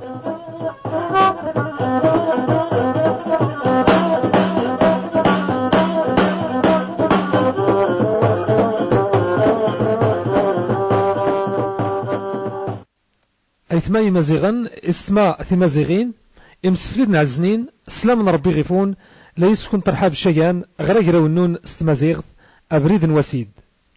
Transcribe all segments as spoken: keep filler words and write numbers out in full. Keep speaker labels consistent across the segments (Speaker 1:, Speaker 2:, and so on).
Speaker 1: أيتماي مزيغن استماع ثمازيغين امسفلد نعزنين سلام ربي غيفون لا يسكن ترحاب الشيان غير ونون استمازيغ أبريد وسيد.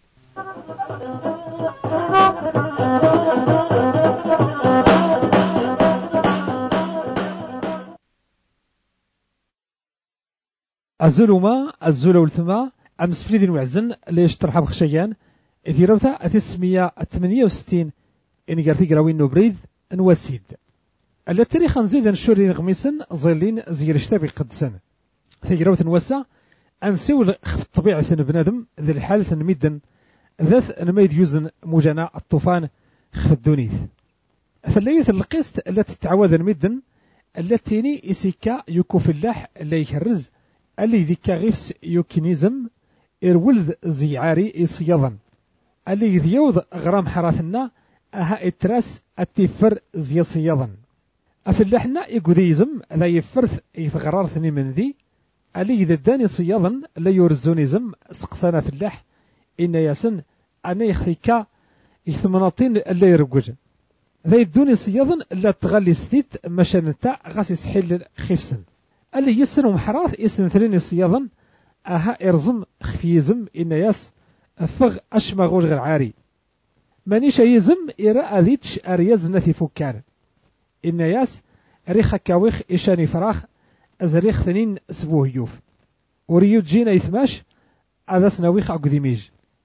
Speaker 1: الزلوما الزلو الثما امسفلد وعزن ليش ترحاب خشيان إذ روثا أتسمية الثمانية وستين إن قرتي قراوين نبريد نوسيد التاريخ نزيد نشوري غميسن ظلين زير شتابي قدسن ثيروث نوسع أنسيول خف طبيعة بنادم ذي الحالة نميدن ذات نميد يوزن مجانا الطوفان خف الدونيث ثلية القسط التي تعوذ نميدن التيني إسيكا يكو في اللح اللي يكرز اللي ذيكا غيفس يوكينيزم إرولد زيعاري إصياضا اللي يذيوض غرام حراثنا أها إتراس التفر زي صياضا أفلحنا إيقوديزم لا يفرث يتغرارثني من ذي اللي إذا داني صياضا لا يورزونيزم سقسانا في اللح إن ياسن أنا يخيكا يثمناطين لا يرقج ذا يدوني صياضا لا تغلي ستيت مشانتا غاسي سحيل خفسن اللي يسن ومحراث يسن ثليني صياضا أها إرزم خفيزم إن ياس فغ أشمغوش غير عاري مانيش يزم إراء ذيتش أرياز نثي فكان إن ياس ريخا كاويخ إشاني فراخ أزريخ ثنين سبوه يوف وريو جينا يثماش هذا سنويخ عقديميج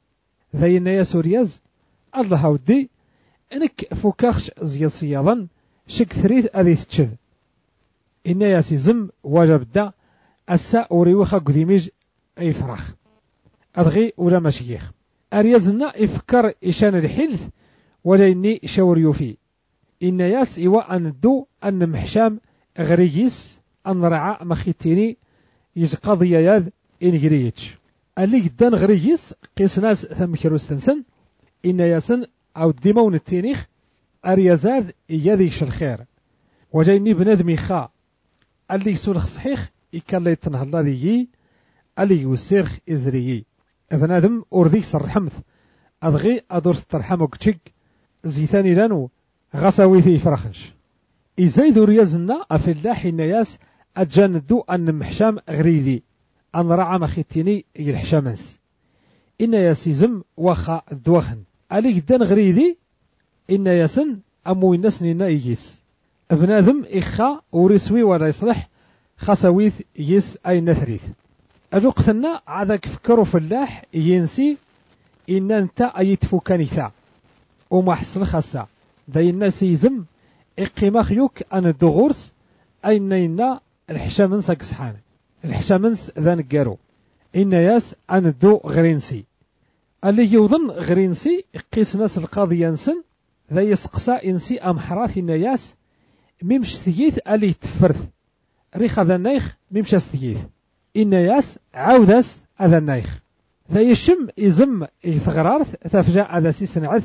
Speaker 1: ذي إن ياس ورياز الله هودي إنك فكاخش زياد صياضا شك ثريث أذي تشذ إن ياس يزم واجب دا أسا وريوخ عقديميج أي فراخ أدغي ولا مشيخ أريازنا يفكر إشان الحلث ولا إني شاور يوفي إن ياس إيوا أن دو أن محشام غريجيس أن رعاء مخيتيني يجقضي ياذ إن غريجيش اللي قدان غريجيس قيس ناس ثم كروستنسن إن ياسن أو ديمون التينيخ أريازاذ إياذيش الخير وجايني بنادمي خا اللي يسولخ صحيح إكال يتنهى الله ذي اللي يوسيخ إزريي بنادم أرذيك سرحمث أضغي أدور ترحمك تشك زيثاني لانو غساوي في فرخنش إزاي ريازنا أفلاح الناس أتجاندو أن محشام غريدي أن رعى مخيتيني يلحشامنس إن ياسيزم وخا الدوخن ألي جدان غريدي إن ياسن أمو الناس نينا يجيس بنادم إخا ورسوي ولا يصلح خساويث يس أي نثريث الوقتنا عذاك فكروا فلاح ينسي إن أنت أيتفو كانيثا وما حصل خاصة داي الناس يزم إقيما خيوك أن الدغورس أين إن الحشامنس أكسحان الحشامنس ذا نقارو إن ياس أن الدو غرينسي اللي يوضن غرينسي قيس ناس القاضي ينسن ذا يسقسا إنسي أم حراث إن ياس ميمش ثيث ألي تفرث ريخ ذا النايخ ميمش ثيث إن ياس عاودس هذا النايخ ذا يشم يزم يثغرارث تفجأ هذا سيسنعث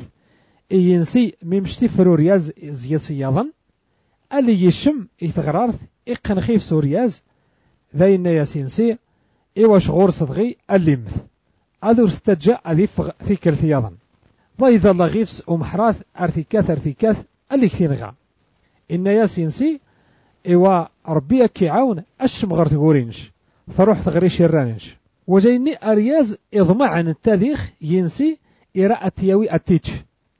Speaker 1: ينسي ميمشتي فرورياز زي صياضا اللي يشم يثغرارث إقن خيف سورياز ذا إن ياس ينسي إيواش غور صدغي الليمث أذور ستجاء أذيف ثيك الثياضا ضايذا الله غيفس ومحراث أرتكاث أرتكاث اللي كثينغا إن ياس ينسي إيوا ربي كيعاون أشم غير تقورينش فروح تغري شيرانش وجايني أرياز إضمع عن التاريخ ينسي إراء تياوي التيتش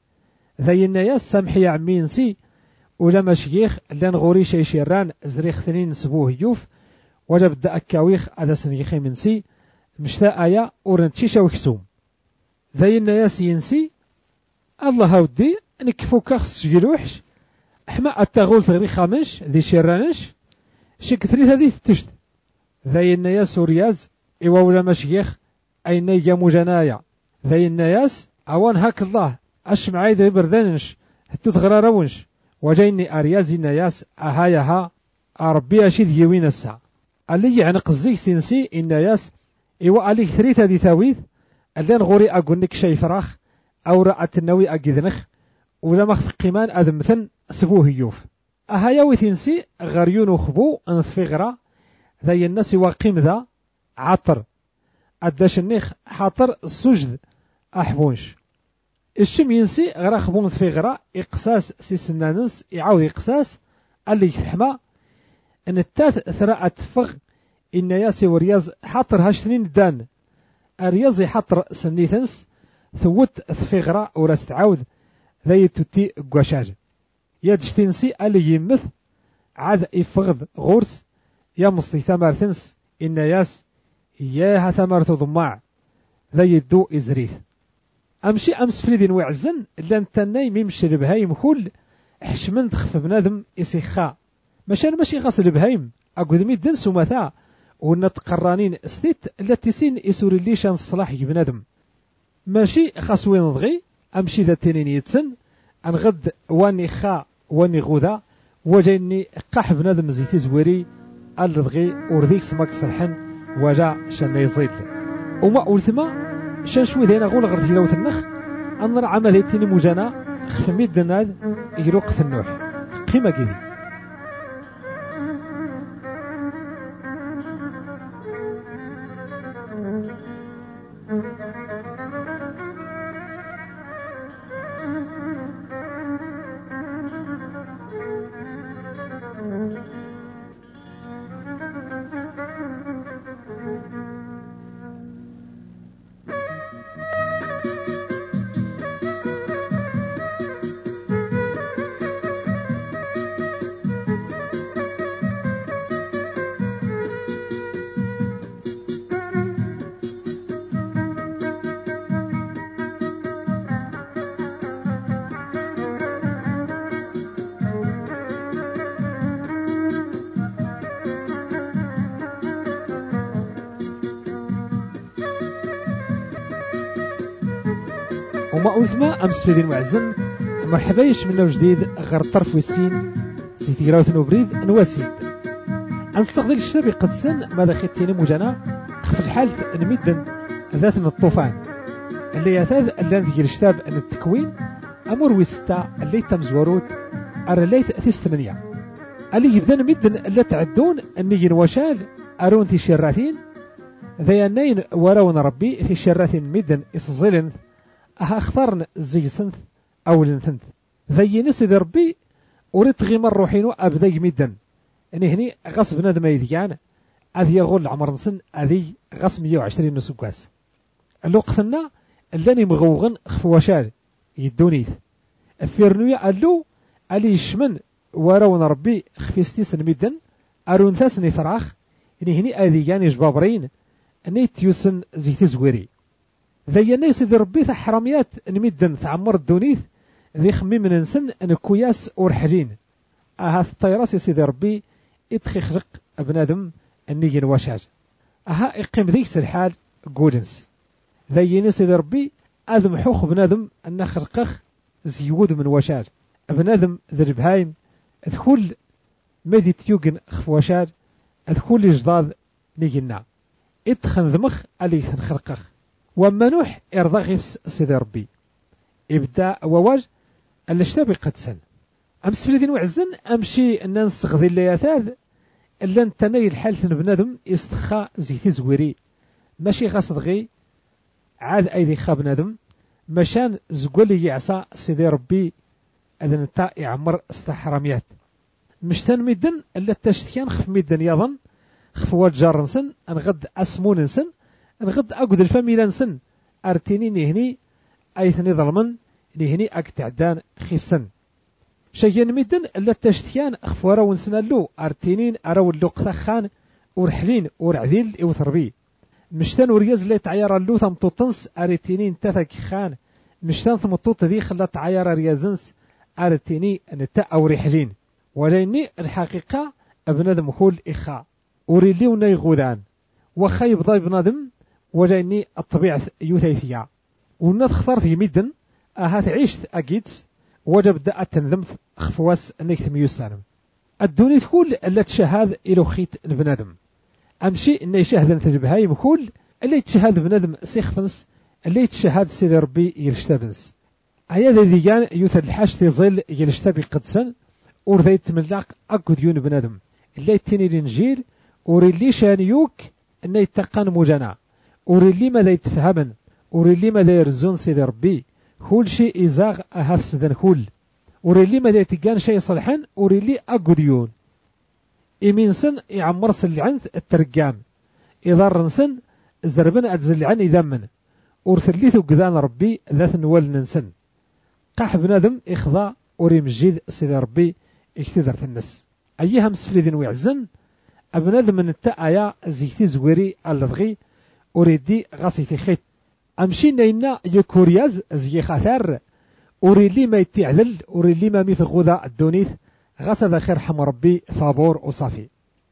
Speaker 1: ذي الناس سامحي يا عمي ينسي ولا مشيخ لان غوري شي شيران زريخ ثنين سبوه يوف وجب دا أكاويخ هذا سنيخي منسي مشتا آيا ورنتشيشا وكسوم ذي الناس ينسي الله هودي نكفو كخص جلوحش حما التغول تغري خامش ذي شيرانش شك ثريث هذه تشت ذي الناس ورياز إيوا ولا مشيخ أين يجمو جنايا ذي الناس أوان هاك الله أش معاي ذي بردنش هتو تغرارونش وجايني أرياز الناس أهايها أربي أشيد يوين الساعة اللي يعنق الزيك سنسي الناس إيوا عليك ثريث هذه ثاويث اللي نغوري أقول لك شي فراخ أو رأت النوي أجذنخ ولا مخف قيمان أذمثن سبوه يوف أهايا ويثنسي غريون وخبو انثفغرا ذي الناس واقيم ذا عطر أداش النيخ حاطر السجد أحبونش الشم ينسي غرا خبو انثفغرا إقساس سي سنانس يعاود إقساس اللي يتحمى أن التاث ثراء تفغ إن ياسي ورياز حاطر هاشترين دان الرياض يحطر سنيثنس ثوت ثفغرا وراس تعاود ذي توتي قواشاج يدشتنسي اللي يمث عاد يفغض غورس يا مصطي ثمر ثنس إن ياس ياها ثمر ضماع ذي يدو إزريث أمشي أمس فريدين وعزن لان تناي ميمشي البهايم كل حشمن تخف بنادم إسيخا مشان ماشي غاس البهايم أقود ميدن سمثا ونتقرانين ستيت التي سين يسور الليشان الصلاح بنادم ماشي خاص وين نضغي أمشي ذا تنين يتسن أنغد واني خا واني غوذا وجيني قاح بنادم زيتي زويري الضغي ورديك سماك صلحن وجا شان يزيد وما أولثما شان شوي ذينا غول غرتي لو النخ أنر عمل تيني مجانا خفميد دناد يروق ثنوح قيمة كذي وما أثما أمس في ذي المعزن مرحبا يش منه جديد غير الطرف والسين سيتي راوث نوبريد نواسيد أنستغل الشتاب قدسن ماذا خيتيني مجانا خف الحال نمدن ذات من الطوفان اللي يثاذ اللي ذي الشتاب أن التكوين أمور ويستا اللي تمزوروت أرليت ثيس ثمانية اللي يبدأ نمدن اللي تعدون أني نواشال أرون في شراثين ذي النين وراون ربي في شراثين مدن إصزيلن أها اختارن زي سنث أو لنثنث ذي نسي ذي ربي وريت غيمر روحينو أبداي ميدن أني هني غص بنادم يديان أذي يغول عمر نسن أذي غص مية وعشرين نسوكاس اللوقثنا اللاني مغوغن خفواشال يدونيث الفيرنوية قالو ألي يشمن وراون ربي خفيستيس الميدن أرون ثاسني فراخ أني هني أذي ياني جبابرين أني تيوسن زيتي زويري ذي الناس ذي ربي حراميات نمدن تعمر الدونيث ذي خمي من نسن ان كوياس ورحجين اها الطيراس سيدي ربي ادخي خرق بنادم النيجن واشاج اها اقيم ذيك الحال قولنس ذي ناس ذي ربي اذم حوخ بنادم ان خرقخ زيود من واشاج بنادم ذي البهايم ادخل مدي تيوغن خف واشاج ادخل جضاض نيجنا ادخن ذمخ اللي خرقخ وما نوح إرضى غيفس سيدي ربي إبداء وواج الاشتابي قد سن أمس فريدين وعزن أمشي أن نسغذي اللياثاذ إلا نتني الحالة بنادم يستخى زيتي زويري ماشي غاصد غي عاد أيدي خا بنادم مشان زقولي يعصى سيدي ربي أذن تا يعمر استحراميات مشتان ميدن إلا التشتكيان خف ميدن يظن خفوات جار نسن أنغد أسمون نسن نغد أقود الفاميلا نسن أرتيني نهني أيثني ظلمن نهني أكتعدان خيف سن شيئا ميدن إلا التشتيان أخفورا ونسنالو أرتينين أراو اللوق ثخان ورحلين ورعذيل إوثربي مشتان ورياز لي تعيار اللو ثمطوطنس أرتينين تثك خان مشتان ثمطوط ذي خلا تعيار ريازنس أرتيني نتا أو رحلين وليني الحقيقة أبنادم مخول إخاء وريليونا يغودان وخايب ضاي بنادم وجايني الطبيعة يوثيثية وناد اختارت يميدن أهات عيشت أكيدس وجب دا التنظمت خفواس نيكتم يوسانم الدوني كل اللي تشاهد إلو خيت البنادم أمشي إني شاهدن البهايم كل اللي تشاهد بنادم سيخفنس اللي تشاهد سيدي ربي يرشتابنس هيا ذي ديان يوث الحاج في ظل يرشتابي قدسن ور ذا يتملاق أكو ديون بنادم اللي يتيني الإنجيل وري اللي شانيوك أن يتقن مجانا وري اللي ماذا يتفهمن وري اللي ماذا يرزون سيدي ربي كل شيء إزاغ أهافس ذن كل وري اللي ماذا يتقان شيء صلحان وري اللي أكو ديون إمينسن يعمر سلعن الترقام إذا رنسن زربن أتزل عن إذا من ورثليثو قذان ربي ذات نوال ننسن قاح بنادم إخضاء وريم الجيد سيدي ربي اكتدر النس أيها مسفلي ذي ويعزن أبنادم من التأيا زيكتي زويري اللضغي أريدي غاسيتي خيط أمشي نينا يكورياز زي خاثار أريد ما يتعلل أريد ما ميث غوذا الدونيث غاس ذا خير حم ربي فابور وصافي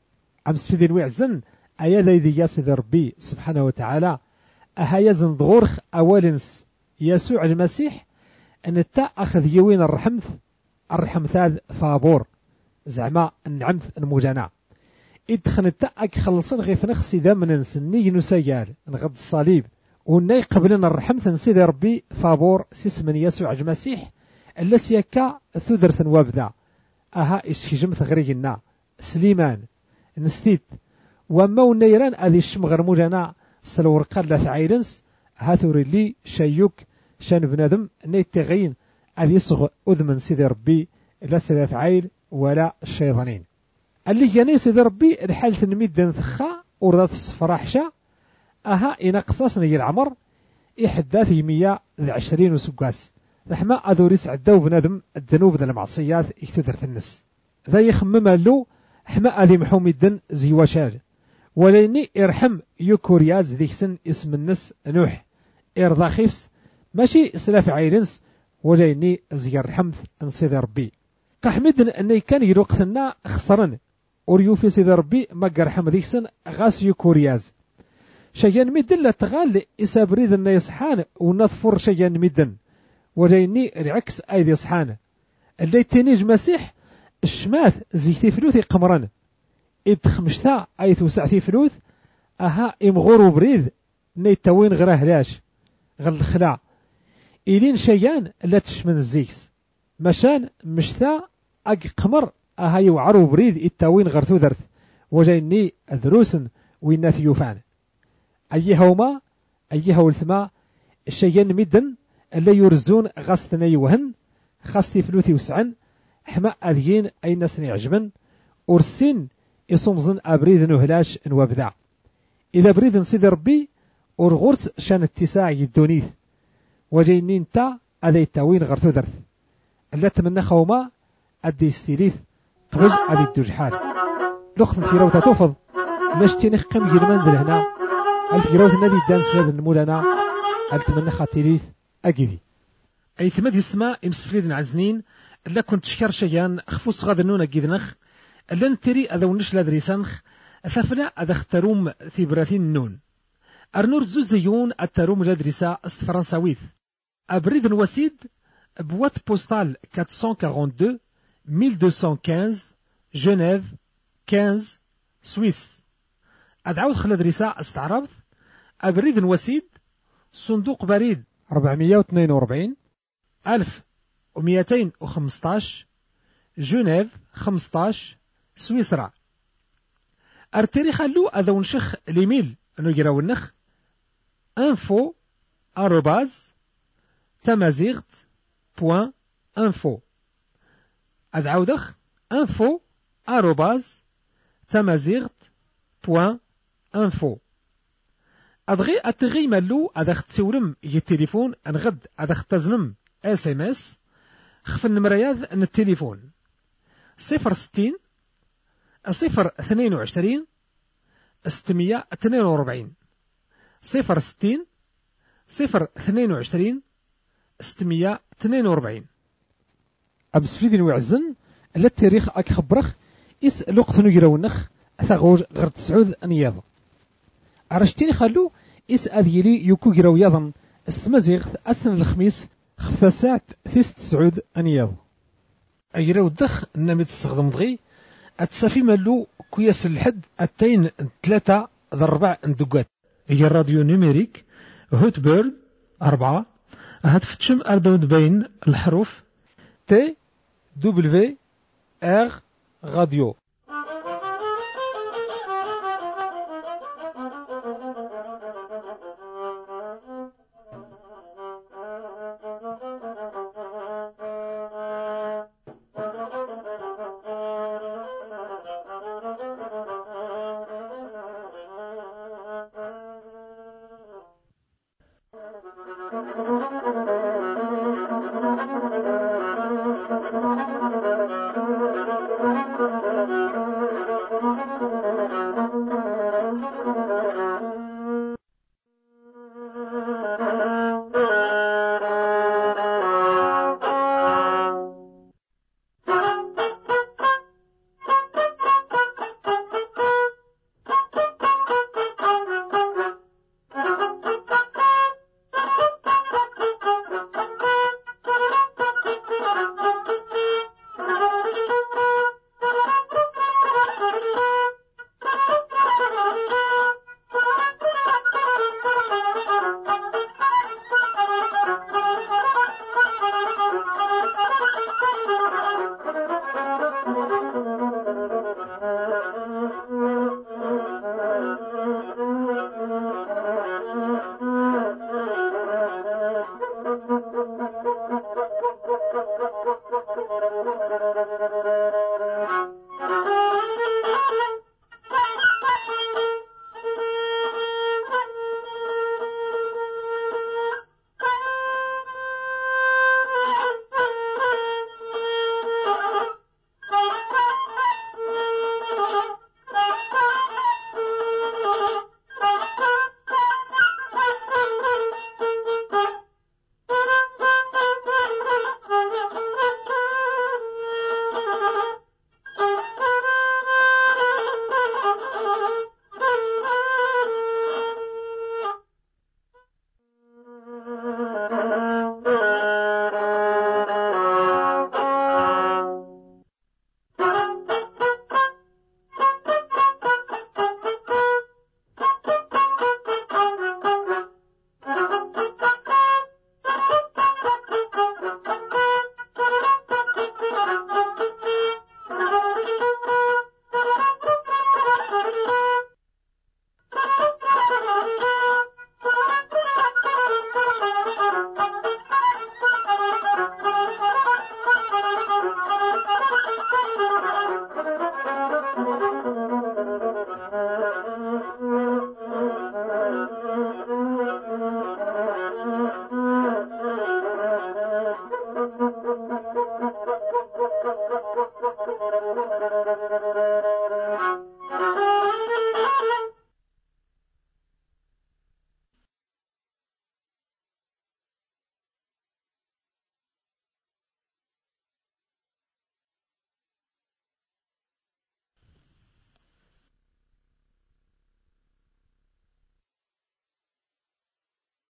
Speaker 1: أمسفلي ذي ويعزن أيا ذي يا سيدي ربي سبحانه وتعالى أهيا زنضغورخ أولنس يسوع المسيح أن التا أخذ يوين الرحمث الرحمثاذ فابور زعما النعمث المجانا إدخن التا أكخلصن غيف نخسي ذا من نسني نسيال نغض الصليب وناي قبلنا الرحمث نسيدي ربي فابور سيس من يسوع المسيح ألا سيكا ثدرث وابدا أها إشكجمث غريقنا سليمان نستيت وما ونيران أذي الشمغر مجانا سلورقا لا فعيلنس هاثوري لي شيوك شان بنادم نيتغين أذي يصغ أذمن سيدي ربي لا سلاف عيل ولا الشيطانين اللي جاني سيدي ربي الحالة نميد نثخا ورضات الصفراحشة أها إنا قصاصني العمر إحداث مية عشرين وسقاس لحما أدوريس عداو بنادم الذنوب ذا المعصيات يكتدر النس ذا يخمم له حما أذي محومي الدن زي وشال وليني إرحم يوكورياز ذيك سن اسم النس نوح إرضا خيفس ماشي سلاف عيلنس وليني زي الرحمث نصيد ربي قحمد أني كان يروقثنا خسرن وريوفي سيد ربي ما قرحم ذيك سن غاس يوكورياز شيان مدن تغال إسابريد أن يصحان ونظفر شيان مدن وليني العكس أيدي صحان اللي تنيج مسيح الشماث زيتي فلوثي قمران إدخمشتا أي توسعتي فلوث أها إمغور بريد نيتوين غراه لاش غل الخلاع إلين شيان لا تشمن الزيكس مشان مشتا أق قمر أها يوعرو بريد إتاوين غرثو ذرث وجيني ذروسن ويناث يوفان أيهوما أيها والثما الشيان مدن اللي يرزون غاستنا يوهن خاستي فلوثي وسعن حما أذيين أي ناس يعجبن أرسين يصمزن أبريد نهلاش نوابذع إذا بريد نسيد ربي أرغورت شان اتساع يدونيث وجيني انتا أذي التاوين غرثو ذرث ألا تمنى خوما أدي استيليث قبل أدي الدجحال لوقت نتيراو تتوفض نشتي نخقم يلمان ذل هنا التيراو النادي الدانس هذا النمولنا ألتمنى خاتيليث أجدي أي ثمد يسمى إمسفريد عزنين ألا كنت شكر شيان خفوص غاد النون أجدنخ ألا نتري أذا ونش لادريسانخ أثافنا أذا اختروم ثبراثين النون أرنور زوزيون التروم لادريسا استفرنساويث أبريد وسيد بوات بوستال أربعمائة واثنين وخمسين ألف ومئتين وخمسة عشر جنيف خمسة سويس أدعوت خلال دريسا استعرض أبريد وسيد صندوق بريد أربعمائة واثنين وأربعين ألف ومئتين وخمسة عشر جنيف خمسة عشر سويسرا أرتري خلو أذا ونشخ ليميل أنو يراو النخ info arrobase tamazirt بوان انفو أدعودخ info arrobase tamazirt بوان انفو أدغي أتغي مالو أدخ تسولم يتليفون أنغد أدخ تزنم اس ام اس خف النمرياذ أن التليفون صفر ستين صفر اثنين وعشرين ستمية اثنين وأربعين صفر ستين صفر اثنين وعشرين ستمية اثنين وأربعين أبس فيدين وعزن لا التاريخ أك خبرخ إس لقط نجرونخ أثغور غير تسعود أنياض عرشتيني خلو إس أذيلي يوكو جراو يضن استمزيغ أسن الخميس خفتا ساعة ثيس تسعود أنياض أجراو الدخ نامي تستخدم دغي أتسافي مالو كوياس الحد أتين ثلاثة ضربع ندقات هي الراديو نيميريك هوت بيرد أربعة هتفتشم أردود بين الحروف تي دبليو R Radio.